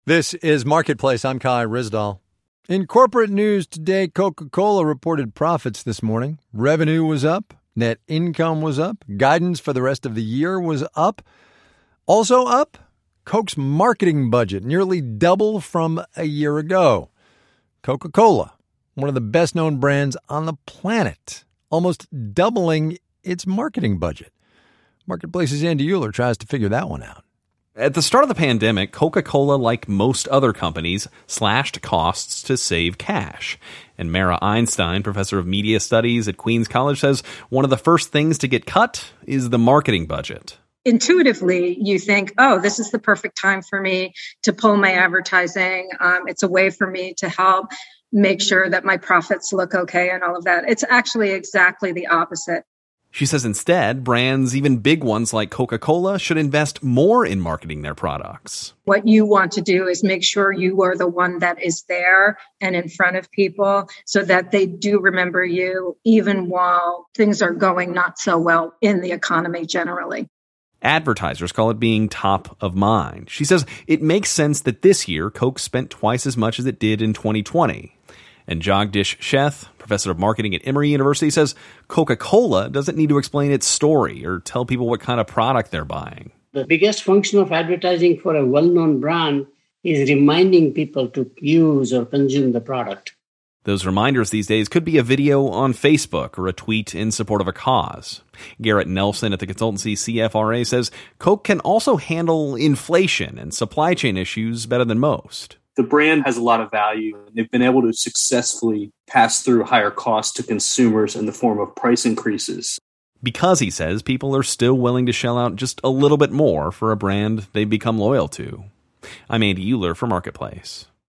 This is Marketplace. I'm Kai Rizdal. In corporate news today, Coca-Cola reported profits this morning. Revenue was up. Net income was up. Guidance for the rest of the year was up. Also up, Coke's marketing budget, nearly double from a year ago. Coca-Cola, one of the best-known brands on the planet, almost doubling its marketing budget. Marketplace's Andy Euler tries to figure that one out. At the start of the pandemic, Coca-Cola, like most other companies, slashed costs to save cash. And Mara Einstein, professor of media studies at Queens College, says one of the first things to get cut is the marketing budget. Intuitively, you think, oh, this is the perfect time for me to pull my advertising. It's a way for me to help make sure that my profits look okay and all of that. It's actually exactly the opposite. She says instead, brands, even big ones like Coca-Cola, should invest more in marketing their products. What you want to do is make sure you are the one that is there and in front of people so that they do remember you, even while things are going not so well in the economy generally. Advertisers call it being top of mind. She says it makes sense that this year Coke spent twice as much as it did in 2020. And Jagdish Sheth, professor of marketing at Emory University, says Coca-Cola doesn't need to explain its story or tell people what kind of product they're buying. The biggest function of advertising for a well-known brand is reminding people to use or consume the product. Those reminders these days could be a video on Facebook or a tweet in support of a cause. Garrett Nelson at the consultancy CFRA says Coke can also handle inflation and supply chain issues better than most. The brand has a lot of value. They've been able to successfully pass through higher costs to consumers in the form of price increases. Because, he says, people are still willing to shell out just a little bit more for a brand they've become loyal to. I'm Andy Euler for Marketplace.